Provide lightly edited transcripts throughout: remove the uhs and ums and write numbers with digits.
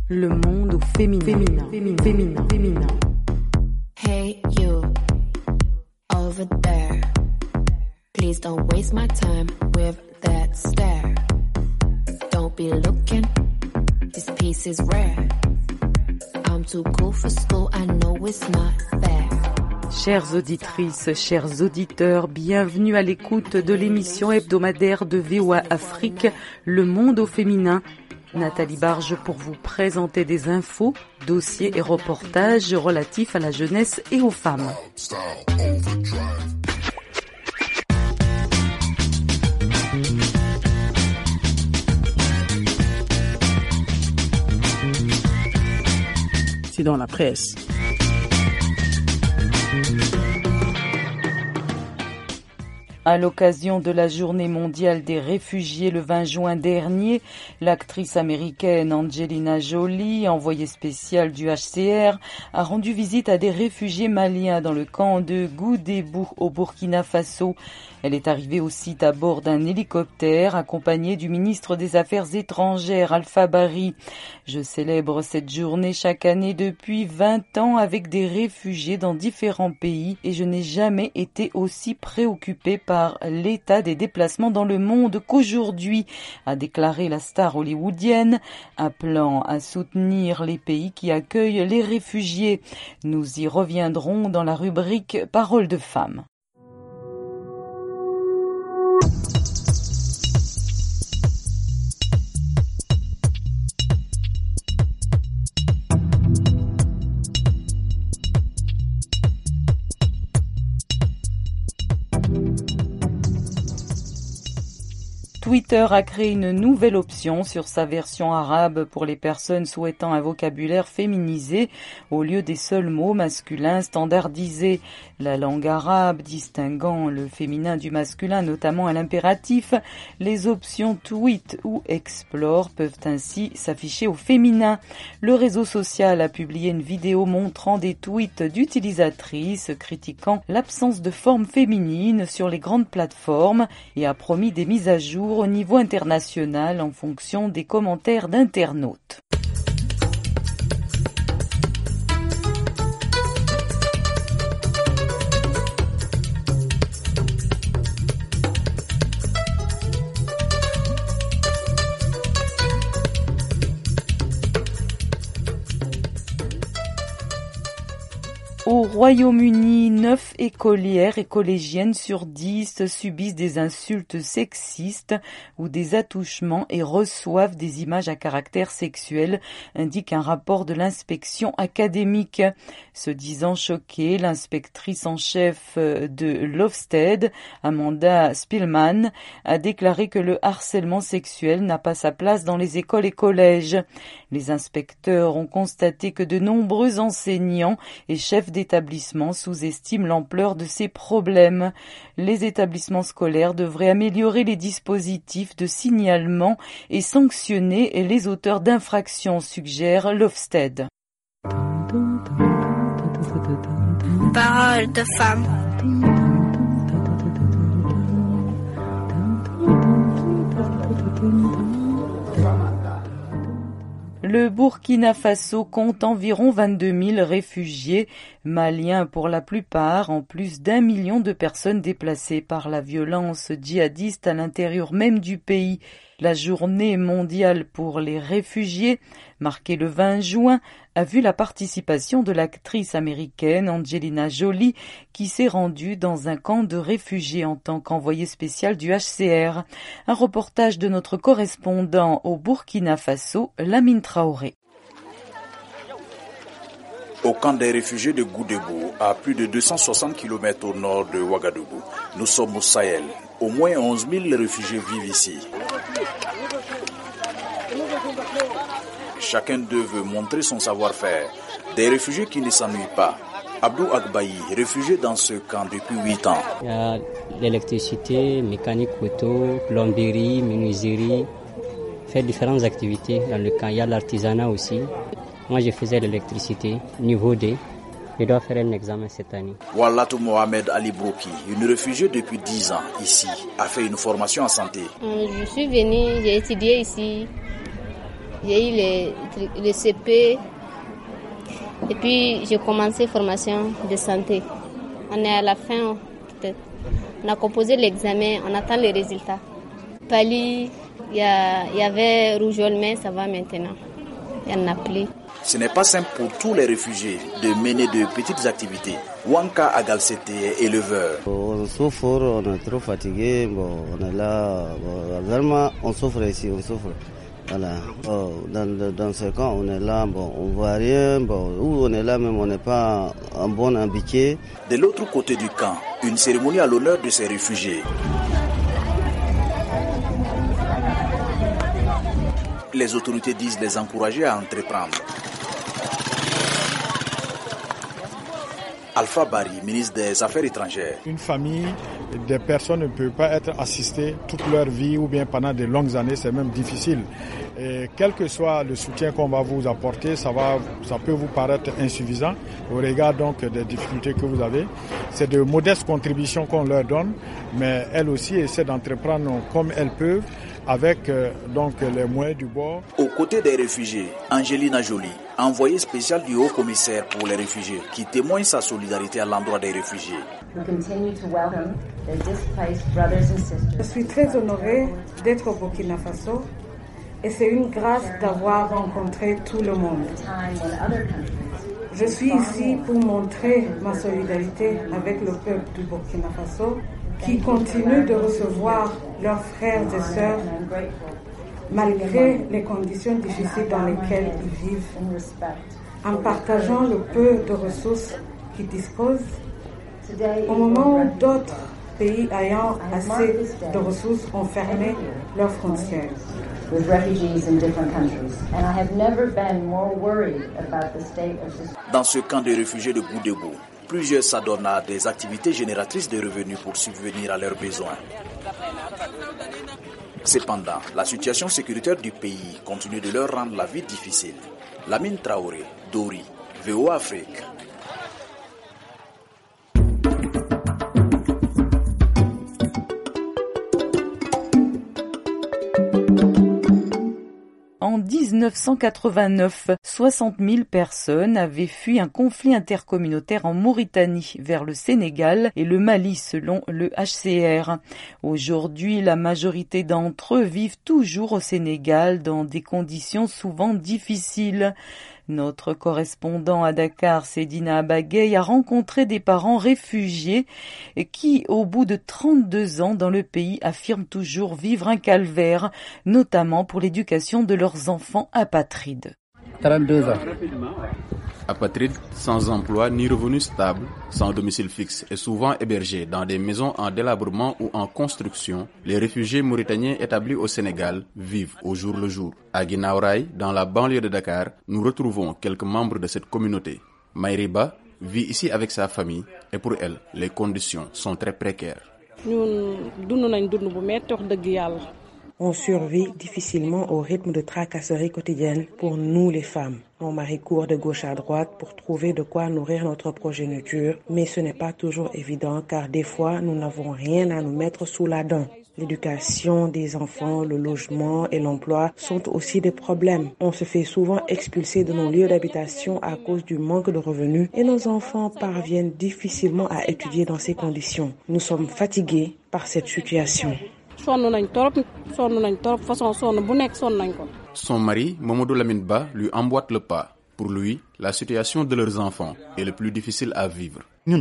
Le monde au féminin. Hey you, over there. Please don't waste my time with that stare. Don't be looking, this piece is rare. I'm too cool for school, I know it's not fair. Chères auditrices, chers auditeurs, bienvenue à l'écoute de l'émission hebdomadaire de VOA Afrique, Le monde au féminin. Nathalie Barge pour vous présenter des infos, dossiers et reportages relatifs à la jeunesse et aux femmes. C'est dans la presse. À l'occasion de la Journée mondiale des réfugiés le 20 juin dernier, l'actrice américaine Angelina Jolie, envoyée spéciale du HCR, a rendu visite à des réfugiés maliens dans le camp de Goudébou au Burkina Faso. Elle est arrivée au site à bord d'un hélicoptère accompagnée du ministre des Affaires étrangères Alpha Bari. Je célèbre cette journée chaque année depuis 20 ans avec des réfugiés dans différents pays et je n'ai jamais été aussi préoccupée par l'état des déplacements dans le monde qu'aujourd'hui, a déclaré la star hollywoodienne, appelant à soutenir les pays qui accueillent les réfugiés. Nous y reviendrons dans la rubrique Paroles de femmes. Twitter a créé une nouvelle option sur sa version arabe pour les personnes souhaitant un vocabulaire féminisé au lieu des seuls mots masculins standardisés. La langue arabe distinguant le féminin du masculin, notamment à l'impératif, les options tweet ou explore peuvent ainsi s'afficher au féminin. Le réseau social a publié une vidéo montrant des tweets d'utilisatrices critiquant l'absence de forme féminine sur les grandes plateformes et a promis des mises à jour au niveau international en fonction des commentaires d'internautes. Au Royaume-Uni, 9 écolières et collégiennes sur 10 subissent des insultes sexistes ou des attouchements et reçoivent des images à caractère sexuel, indique un rapport de l'inspection académique. Se disant choquée, l'inspectrice en chef de l'Ofsted, Amanda Spillman, a déclaré que le harcèlement sexuel n'a pas sa place dans les écoles et collèges. Les inspecteurs ont constaté que de nombreux enseignants et chefs d'établissement sous-estiment l'ampleur de ces problèmes. Les établissements scolaires devraient améliorer les dispositifs de signalement et sanctionner les auteurs d'infractions, suggère l'Ofsted. Paroles de femmes. Le Burkina Faso compte environ 22 000 réfugiés, maliens pour la plupart, en plus d'1 million de personnes déplacées par la violence djihadiste à l'intérieur même du pays. La journée mondiale pour les réfugiés, marquée le 20 juin, a vu la participation de l'actrice américaine Angelina Jolie qui s'est rendue dans un camp de réfugiés en tant qu'envoyée spéciale du HCR. Un reportage de notre correspondant au Burkina Faso, Lamine Traoré. Au camp des réfugiés de Goudébou, à plus de 260 km au nord de Ouagadougou, nous sommes au Sahel. Au moins 11 000 réfugiés vivent ici. Chacun d'eux veut montrer son savoir-faire. Des réfugiés qui ne s'ennuient pas. Abdou Agbayi, réfugié dans ce camp depuis 8 ans. Il y a l'électricité, mécanique auto, plomberie, menuiserie, faire différentes activités dans le camp. Il y a l'artisanat aussi. Moi, je faisais l'électricité, niveau D. Je dois faire un examen cette année. Wallatou Mohamed Ali Broki, une réfugiée depuis 10 ans ici, a fait une formation en santé. Je suis venue, j'ai étudié ici. J'ai eu le CP et puis j'ai commencé formation de santé. On est à la fin peut-être. On a composé l'examen, on attend les résultats. Pali, il y avait rougeole, mais ça va maintenant. Il y en a plus. Ce n'est pas simple pour tous les réfugiés de mener de petites activités. Wanka Agalsete est éleveur. On souffre, on est trop fatigué, on est là, vraiment on souffre ici, on souffre. Voilà. Dans ce cas, on est là, on voit rien, où on est là même, on n'est pas en bon habitué. De l'autre côté du camp, une cérémonie à l'honneur de ces réfugiés. Les autorités disent les encourager à entreprendre. Alpha Bari, ministre des Affaires étrangères. Une famille, des personnes ne peuvent pas être assistées toute leur vie ou bien pendant de longues années, c'est même difficile. Et quel que soit le soutien qu'on va vous apporter, ça peut vous paraître insuffisant au regard donc des difficultés que vous avez. C'est de modestes contributions qu'on leur donne, mais elles aussi essaient d'entreprendre comme elles peuvent avec donc les moyens du bord. Aux côtés des réfugiés, Angelina Jolie, envoyée spéciale du haut-commissaire pour les réfugiés, qui témoigne sa solidarité à l'endroit des réfugiés. Je suis très honorée d'être au Burkina Faso et c'est une grâce d'avoir rencontré tout le monde. Je suis ici pour montrer ma solidarité avec le peuple du Burkina Faso qui continue de recevoir leurs frères et sœurs malgré les conditions difficiles dans lesquelles ils vivent, en partageant le peu de ressources qu'ils disposent, au moment où d'autres pays ayant assez de ressources ont fermé leurs frontières. Dans ce camp de réfugiés de Goudébou, plusieurs s'adonnent à des activités génératrices de revenus pour subvenir à leurs besoins. Cependant, la situation sécuritaire du pays continue de leur rendre la vie difficile. Lamine Traoré, Dori, VOA Afrique. En 1989, 60 000 personnes avaient fui un conflit intercommunautaire en Mauritanie vers le Sénégal et le Mali selon le HCR. Aujourd'hui, la majorité d'entre eux vivent toujours au Sénégal dans des conditions souvent difficiles. Notre correspondant à Dakar, Sedina Abagay, a rencontré des parents réfugiés qui, au bout de 32 ans dans le pays, affirment toujours vivre un calvaire, notamment pour l'éducation de leurs enfants apatrides. 32 ans. Apatrides, sans emploi ni revenu stable, sans domicile fixe et souvent hébergés dans des maisons en délabrement ou en construction, les réfugiés mauritaniens établis au Sénégal vivent au jour le jour. À Guinaouraï, dans la banlieue de Dakar, nous retrouvons quelques membres de cette communauté. Maïriba vit ici avec sa famille et pour elle, les conditions sont très précaires. On survit difficilement au rythme de tracasseries quotidiennes pour nous les femmes. Mon mari court de gauche à droite pour trouver de quoi nourrir notre progéniture, mais ce n'est pas toujours évident car des fois nous n'avons rien à nous mettre sous la dent. L'éducation des enfants, le logement et l'emploi sont aussi des problèmes. On se fait souvent expulser de nos lieux d'habitation à cause du manque de revenus et nos enfants parviennent difficilement à étudier dans ces conditions. Nous sommes fatigués par cette situation. Son mari, Mamadou Lamine Ba, lui emboîte le pas. Pour lui, la situation de leurs enfants est le plus difficile à vivre.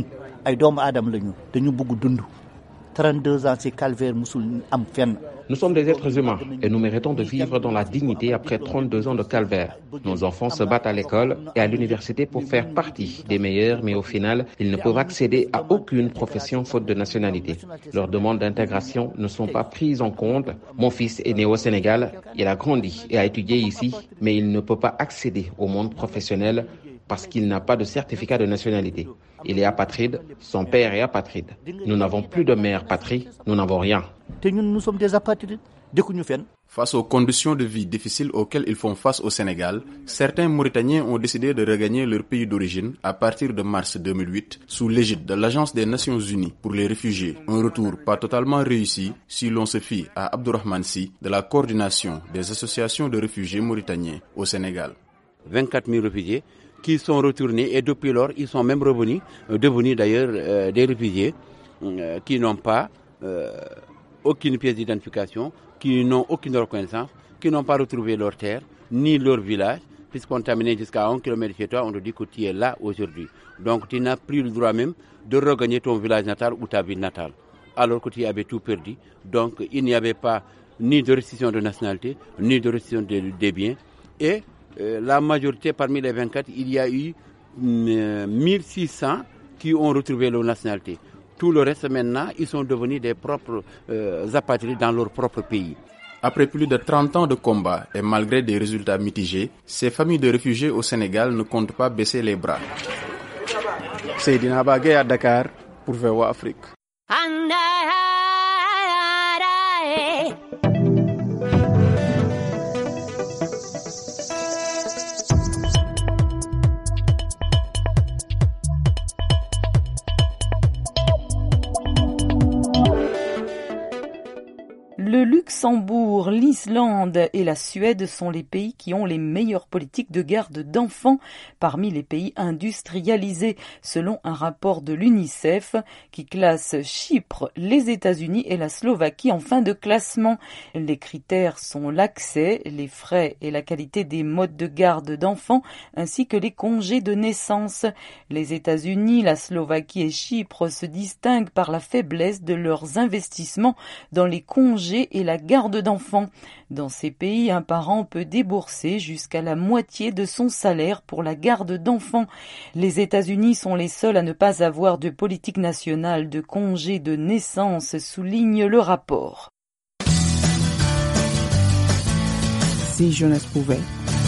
32 ans, c'est calvaire, musul am fenn. Nous sommes des êtres humains et nous méritons de vivre dans la dignité après 32 ans de calvaire. Nos enfants se battent à l'école et à l'université pour faire partie des meilleurs, mais au final, ils ne peuvent accéder à aucune profession faute de nationalité. Leurs demandes d'intégration ne sont pas prises en compte. Mon fils est né au Sénégal, il a grandi et a étudié ici, mais il ne peut pas accéder au monde professionnel parce qu'il n'a pas de certificat de nationalité. Il est apatride, son père est apatride. Nous n'avons plus de mère patrie, nous n'avons rien. Nous sommes des apatrides. Face aux conditions de vie difficiles auxquelles ils font face au Sénégal, certains Mauritaniens ont décidé de regagner leur pays d'origine à partir de mars 2008 sous l'égide de l'Agence des Nations Unies pour les réfugiés. Un retour pas totalement réussi si l'on se fie à Abdourahmane Sy de la coordination des associations de réfugiés mauritaniens au Sénégal. 24 000 réfugiés qui sont retournés et depuis lors ils sont même revenus, devenus d'ailleurs des réfugiés qui n'ont pas aucune pièce d'identification, qui n'ont aucune reconnaissance, qui n'ont pas retrouvé leur terre, ni leur village, puisqu'on t'a amené jusqu'à 1 km chez toi, on te dit que tu es là aujourd'hui. Donc tu n'as plus le droit même de regagner ton village natal ou ta ville natale, alors que tu avais tout perdu. Donc il n'y avait pas ni de restriction de nationalité, ni de restriction des biens. Et la majorité, parmi les 24, il y a eu 1600 qui ont retrouvé leur nationalité. Tout le reste maintenant, ils sont devenus des propres apatrides dans leur propre pays. Après plus de 30 ans de combat et malgré des résultats mitigés, ces familles de réfugiés au Sénégal ne comptent pas baisser les bras. Seydina Bagé à Dakar pour VOA Afrique. Le Luxembourg, l'Islande et la Suède sont les pays qui ont les meilleures politiques de garde d'enfants parmi les pays industrialisés, selon un rapport de l'UNICEF qui classe Chypre, les États-Unis et la Slovaquie en fin de classement. Les critères sont l'accès, les frais et la qualité des modes de garde d'enfants ainsi que les congés de naissance. Les États-Unis, la Slovaquie et Chypre se distinguent par la faiblesse de leurs investissements dans les congés et la garde d'enfants. Dans ces pays, un parent peut débourser jusqu'à la moitié de son salaire pour la garde d'enfants. Les États-Unis sont les seuls à ne pas avoir de politique nationale de congé de naissance, souligne le rapport. Si jeunesse pouvait.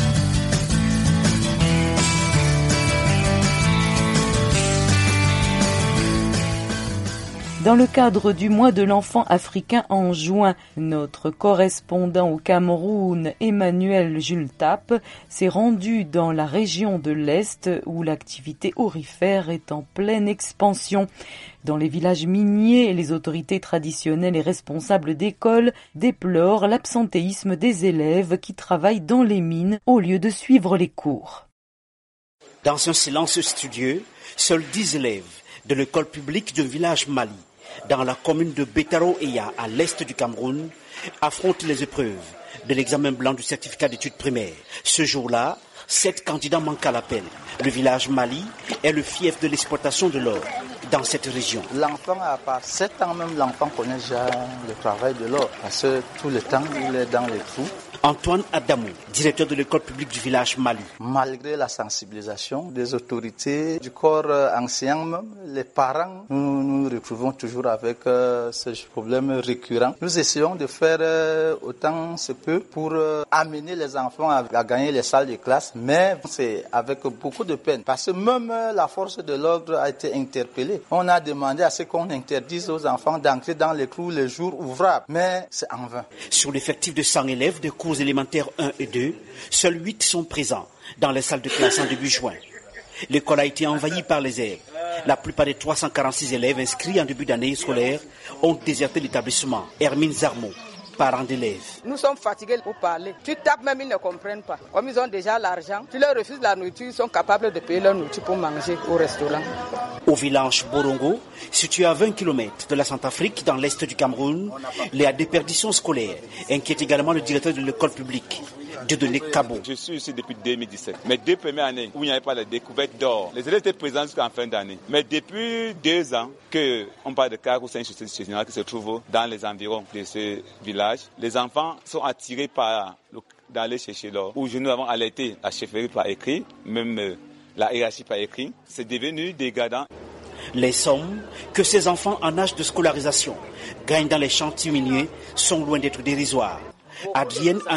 Dans le cadre du mois de l'enfant africain en juin, notre correspondant au Cameroun, Emmanuel Jultap, s'est rendu dans la région de l'Est où l'activité aurifère est en pleine expansion. Dans les villages miniers, les autorités traditionnelles et responsables d'écoles déplorent l'absentéisme des élèves qui travaillent dans les mines au lieu de suivre les cours. Dans un silence studieux, seuls 10 élèves de l'école publique du village Mali, dans la commune de Betaro-Eya, à l'est du Cameroun, affrontent les épreuves de l'examen blanc du certificat d'études primaires. Ce jour-là, 7 candidats manquent à l'appel. Le village Mali est le fief de l'exploitation de l'or dans cette région. L'enfant, à part 7 ans même, l'enfant connaît déjà le travail de l'or, parce que tout le temps, il est dans les trous. Antoine Adamou, directeur de l'école publique du village Mali. Malgré la sensibilisation des autorités, du corps enseignant même, les parents, nous retrouvons toujours avec ce problème récurrent. Nous essayons de faire autant se peut pour amener les enfants à gagner les salles de classe, mais c'est avec beaucoup de peine, parce que même la force de l'ordre a été interpellée. On a demandé à ce qu'on interdise aux enfants d'entrer dans les clous les jours ouvrables, mais c'est en vain. Sur l'effectif de 100 élèves de cours élémentaires 1 et 2, seuls 8 sont présents dans les salles de classe en début juin. L'école a été envahie par les herbes. La plupart des 346 élèves inscrits en début d'année scolaire ont déserté l'établissement. Hermine Zarmo, parents d'élèves. Nous sommes fatigués pour parler. Tu tapes même, ils ne comprennent pas. Comme ils ont déjà l'argent, tu leur refuses la nourriture, ils sont capables de payer leur nourriture pour manger au restaurant. Au village Borongo, situé à 20 km de la Centrafrique dans l'est du Cameroun, il y a des déperditions scolaires inquiète également le directeur de l'école publique. Dieudonné Cabo. Je suis ici depuis 2017. Mes 2 premières années où il n'y avait pas de découverte d'or, les élèves étaient présents jusqu'en fin d'année. Mais depuis 2 ans qu'on parle de Carou, c'est une société générale qui se trouve dans les environs de ce village, les enfants sont attirés par d'aller chercher l'or. Où nous avons alerté la chefferie par écrit, même la hiérarchie par écrit. C'est devenu dégradant. Les sommes que ces enfants en âge de scolarisation gagnent dans les chantiers miniers sont loin d'être dérisoires. Adrienne Angué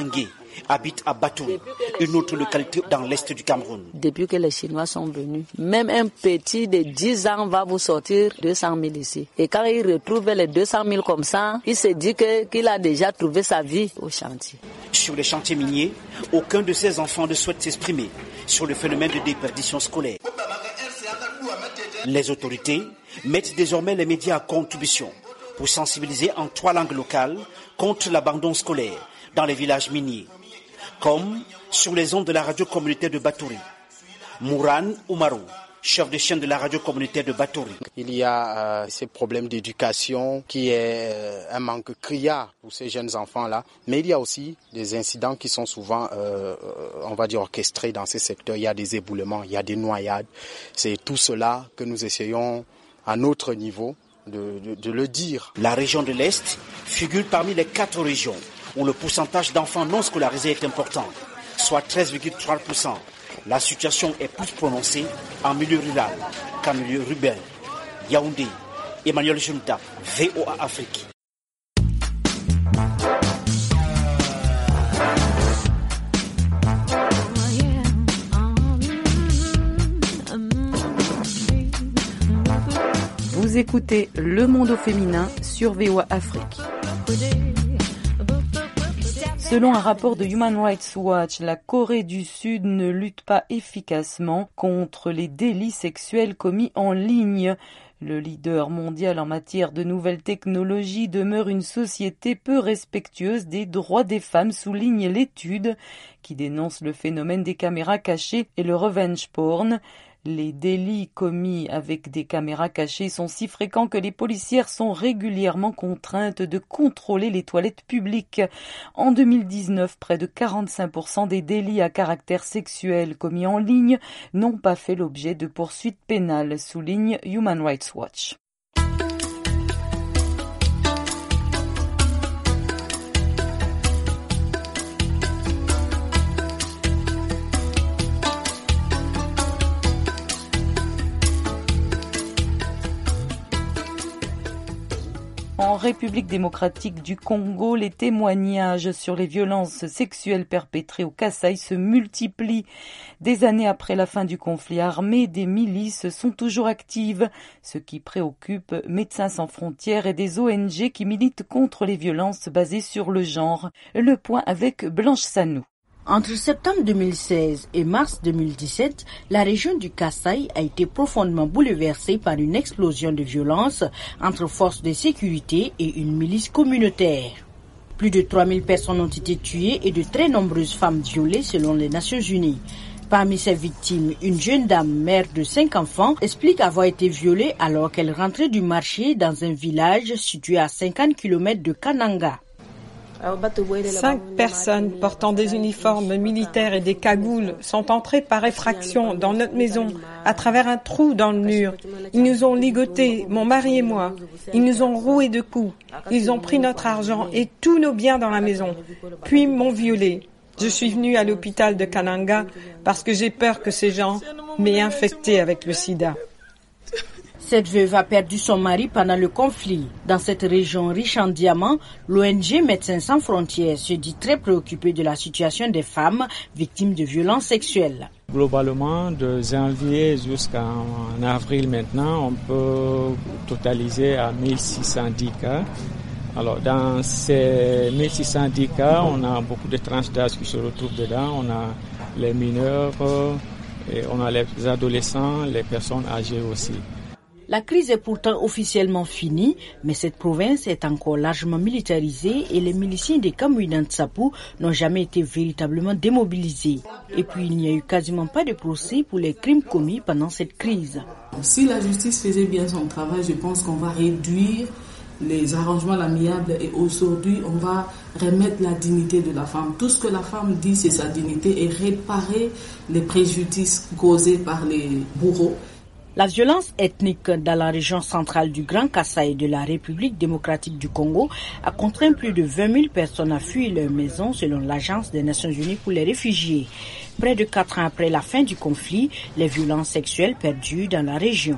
habite à Batouri, une autre localité dans l'est du Cameroun. Depuis que les Chinois sont venus, même un petit de 10 ans va vous sortir 200 000 ici. Et quand il retrouve les 200 000 comme ça, il se dit qu'il a déjà trouvé sa vie au chantier. Sur les chantiers miniers, aucun de ces enfants ne souhaite s'exprimer sur le phénomène de déperdition scolaire. Les autorités mettent désormais les médias à contribution pour sensibiliser en 3 langues locales contre l'abandon scolaire dans les villages miniers, comme sur les ondes de la radio communautaire de Batouri. Mouran Oumarou, chef de chaîne de la radio communautaire de Batouri. Il y a ces problèmes d'éducation qui est un manque criard pour ces jeunes enfants-là, mais il y a aussi des incidents qui sont souvent, on va dire, orchestrés dans ces secteurs. Il y a des éboulements, il y a des noyades. C'est tout cela que nous essayons à notre niveau de le dire. La région de l'Est figure parmi les 4 régions où le pourcentage d'enfants non scolarisés est important, soit 13,3%. La situation est plus prononcée en milieu rural qu'en milieu urbain. Yaoundé, Emmanuel Junta, VOA Afrique. Vous écoutez Le Monde au féminin sur VOA Afrique. Selon un rapport de Human Rights Watch, la Corée du Sud ne lutte pas efficacement contre les délits sexuels commis en ligne. Le leader mondial en matière de nouvelles technologies demeure une société peu respectueuse des droits des femmes, souligne l'étude qui dénonce le phénomène des caméras cachées et le revenge porn. Les délits commis avec des caméras cachées sont si fréquents que les policières sont régulièrement contraintes de contrôler les toilettes publiques. En 2019, près de 45% des délits à caractère sexuel commis en ligne n'ont pas fait l'objet de poursuites pénales, souligne Human Rights Watch. En République démocratique du Congo, les témoignages sur les violences sexuelles perpétrées au Kasaï se multiplient. Des années après la fin du conflit armé, des milices sont toujours actives, ce qui préoccupe Médecins sans frontières et des ONG qui militent contre les violences basées sur le genre. Le point avec Blanche Sanou. Entre septembre 2016 et mars 2017, la région du Kasaï a été profondément bouleversée par une explosion de violence entre forces de sécurité et une milice communautaire. Plus de 3000 personnes ont été tuées et de très nombreuses femmes violées selon les Nations Unies. Parmi ces victimes, une jeune dame, mère de 5 enfants, explique avoir été violée alors qu'elle rentrait du marché dans un village situé à 50 km de Kananga. 5 personnes portant des uniformes militaires et des cagoules sont entrées par effraction dans notre maison à travers un trou dans le mur. Ils nous ont ligotés, mon mari et moi. Ils nous ont roués de coups. Ils ont pris notre argent et tous nos biens dans la maison, puis m'ont violée. Je suis venue à l'hôpital de Kananga parce que j'ai peur que ces gens m'aient infectée avec le sida. Cette veuve a perdu son mari pendant le conflit. Dans cette région riche en diamants, l'ONG Médecins sans frontières se dit très préoccupée de la situation des femmes victimes de violences sexuelles. Globalement, de janvier jusqu'en avril maintenant, on peut totaliser à 1610 cas. Alors, dans ces 1610 cas, on a beaucoup de tranches d'âge qui se retrouvent dedans. On a les mineurs, et on a les adolescents, les personnes âgées aussi. La crise est pourtant officiellement finie, mais cette province est encore largement militarisée et les miliciens des Kamwina-Nsapu n'ont jamais été véritablement démobilisés. Et puis il n'y a eu quasiment pas de procès pour les crimes commis pendant cette crise. Si la justice faisait bien son travail, je pense qu'on va réduire les arrangements amiables et aujourd'hui on va remettre la dignité de la femme. Tout ce que la femme dit, c'est sa dignité et réparer les préjudices causés par les bourreaux. La violence ethnique dans la région centrale du Grand Kasaï de la République démocratique du Congo a contraint plus de 20 000 personnes à fuir leur maison selon l'Agence des Nations Unies pour les réfugiés. Près de 4 ans après la fin du conflit, les violences sexuelles perdurent dans la région.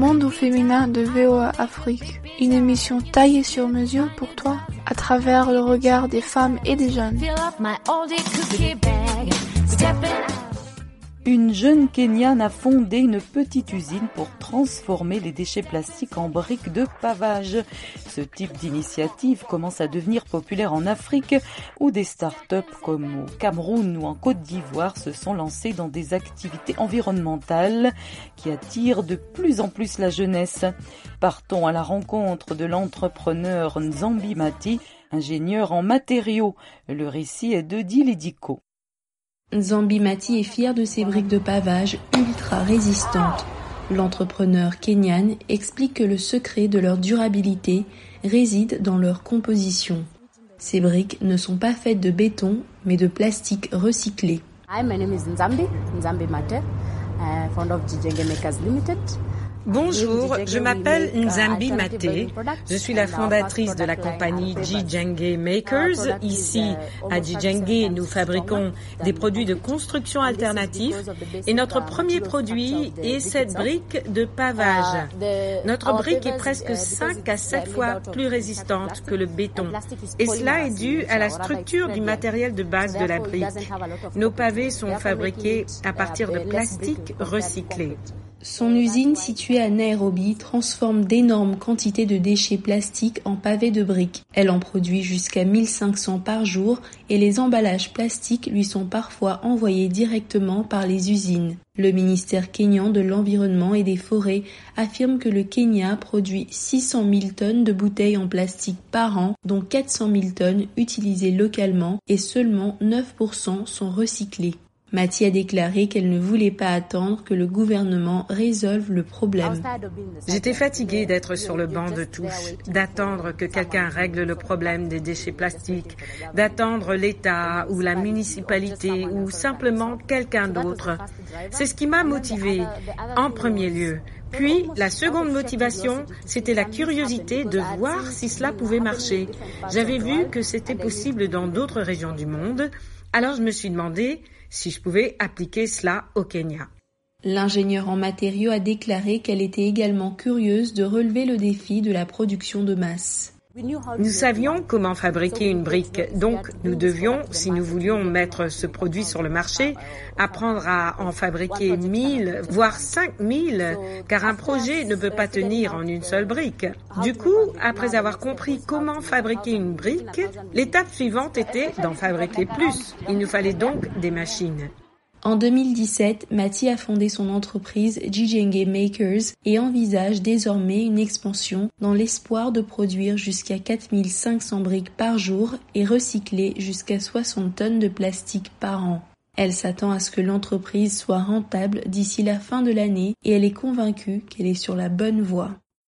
Monde au féminin de VOA Afrique, une émission taillée sur mesure pour toi, à travers le regard des femmes et des jeunes. Une jeune Kenyane a fondé une petite usine pour transformer les déchets plastiques en briques de pavage. Ce type d'initiative commence à devenir populaire en Afrique, où des start-up comme au Cameroun ou en Côte d'Ivoire se sont lancées dans des activités environnementales qui attirent de plus en plus la jeunesse. Partons à la rencontre de l'entrepreneur Nzambi Mati, ingénieur en matériaux. Le récit est de Dilidiko. Nzambi Mati est fier de ses briques de pavage ultra résistantes. L'entrepreneur kényane explique que le secret de leur durabilité réside dans leur composition. Ces briques ne sont pas faites de béton, mais de plastique recyclé. Hi, my name is Nzambi Mate, founder of Jijenge Makers Limited. Bonjour, je m'appelle Nzambi Mate. Je suis la fondatrice de la compagnie Jijenge Makers. Ici, à Jijenge, nous fabriquons des produits de construction alternatifs et notre premier produit est cette brique de pavage. Notre brique est presque 5 à 7 fois plus résistante que le béton. Et cela est dû à la structure du matériel de base de la brique. Nos pavés sont fabriqués à partir de plastique recyclé. Son usine située à Nairobi transforme d'énormes quantités de déchets plastiques en pavés de briques. Elle en produit jusqu'à 1500 par jour et les emballages plastiques lui sont parfois envoyés directement par les usines. Le ministère kényan de l'Environnement et des Forêts affirme que le Kenya produit 600 000 tonnes de bouteilles en plastique par an, dont 400 000 tonnes utilisées localement et seulement 9% sont recyclées. Mati a déclaré qu'elle ne voulait pas attendre que le gouvernement résolve le problème. J'étais fatiguée d'être sur le banc de touche, d'attendre que quelqu'un règle le problème des déchets plastiques, d'attendre l'État ou la municipalité ou simplement quelqu'un d'autre. C'est ce qui m'a motivée en premier lieu. Puis, la seconde motivation, c'était la curiosité de voir si cela pouvait marcher. J'avais vu que c'était possible dans d'autres régions du monde, alors je me suis demandé si je pouvais appliquer cela au Kenya. L'ingénieure en matériaux a déclaré qu'elle était également curieuse de relever le défi de la production de masse. Nous savions comment fabriquer une brique, donc nous devions, si nous voulions mettre ce produit sur le marché, apprendre à en fabriquer 1000, voire 5000, car un projet ne peut pas tenir en une seule brique. Du coup, après avoir compris comment fabriquer une brique, l'étape suivante était d'en fabriquer plus. Il nous fallait donc des machines. En 2017, Mati a fondé son entreprise Jijenge Makers et envisage désormais une expansion dans l'espoir de produire jusqu'à 4500 briques par jour et recycler jusqu'à 60 tonnes de plastique par an. Elle s'attend à ce que l'entreprise soit rentable d'ici la fin de l'année et elle est convaincue qu'elle est sur la bonne voie.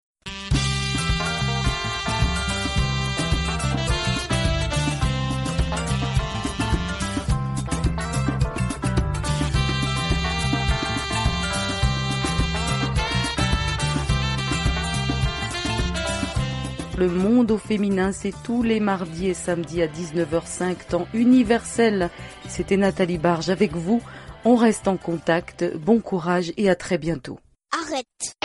Le monde au féminin, c'est tous les mardis et samedis à 19h05, temps universel. C'était Nathalie Barge avec vous. On reste en contact. Bon courage et à très bientôt. Arrête!